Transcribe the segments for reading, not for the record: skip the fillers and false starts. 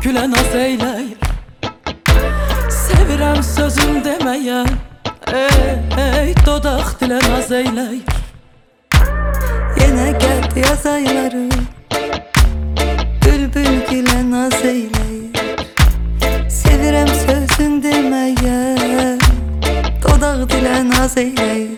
gülə naz eyləyir. Sevirəm sözüm deməyə, ey dodaq dilə naz eyləyir. Yenə gəldi yaz ayları, bülbül gülə naz eyləyir. Sevirəm sözün deməyə, dodaq dilə naz eyləyir.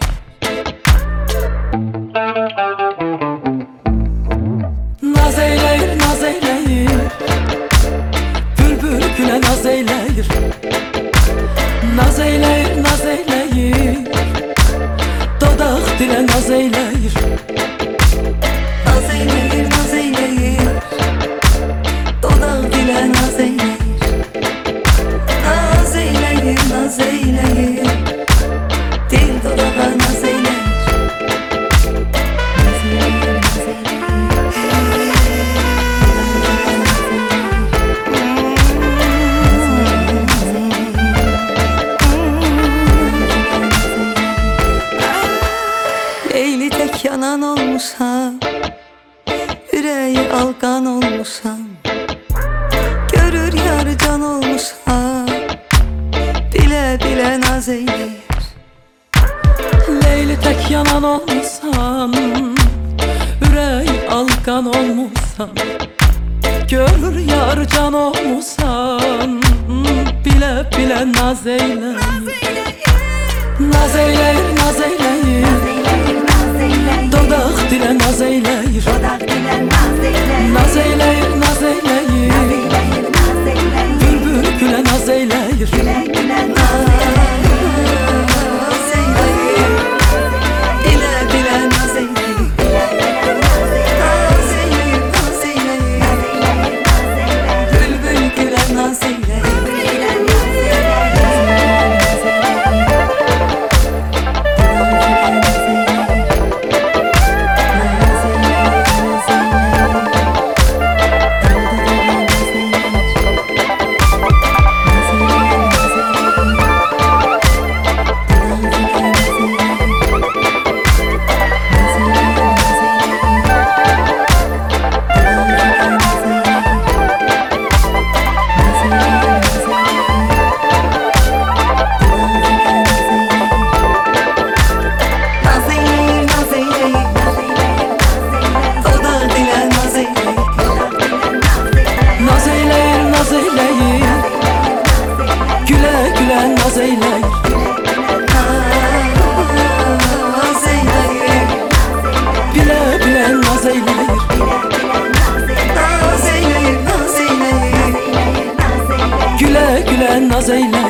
Naz eyləyir, naz eyləyir, bülbül gülə naz eyləyir. Naz eyləyir, naz eyləyir, dodaq dilə naz eyləyir. Naz eyləyir, naz eyləyir, dodaq dilə naz eyləyir. Naz eyləyir, naz eyləyir, dil dodağa naz eyləyir. Leyli tek yanan olmuşam, yüreği alqan olmuşam. Görür yarı can olmuşam, bilə bilə naz eyləyir. Leyli tek yanan olmuşsan, ürəyi alqan olmuşsan. Görür yar can olmuşsan, bilə bilə naz eyləyir. Naz eyləyir, naz eyləyir, dodaq dilə naz eyləyir. Naz eyləyir, naz eyləyir, bülbül gülə naz eyləyir. Naz eyləyir, bilə bilə naz eyləyir. Naz eyləyir, naz eyləyir, bülbül gülə naz eyləyir. Naz eyləyir, Naz eyləyir, bilə bilə naz eyləyir. naz eyləyir, naz eyləyir, Gülə gülə naz eyləyir.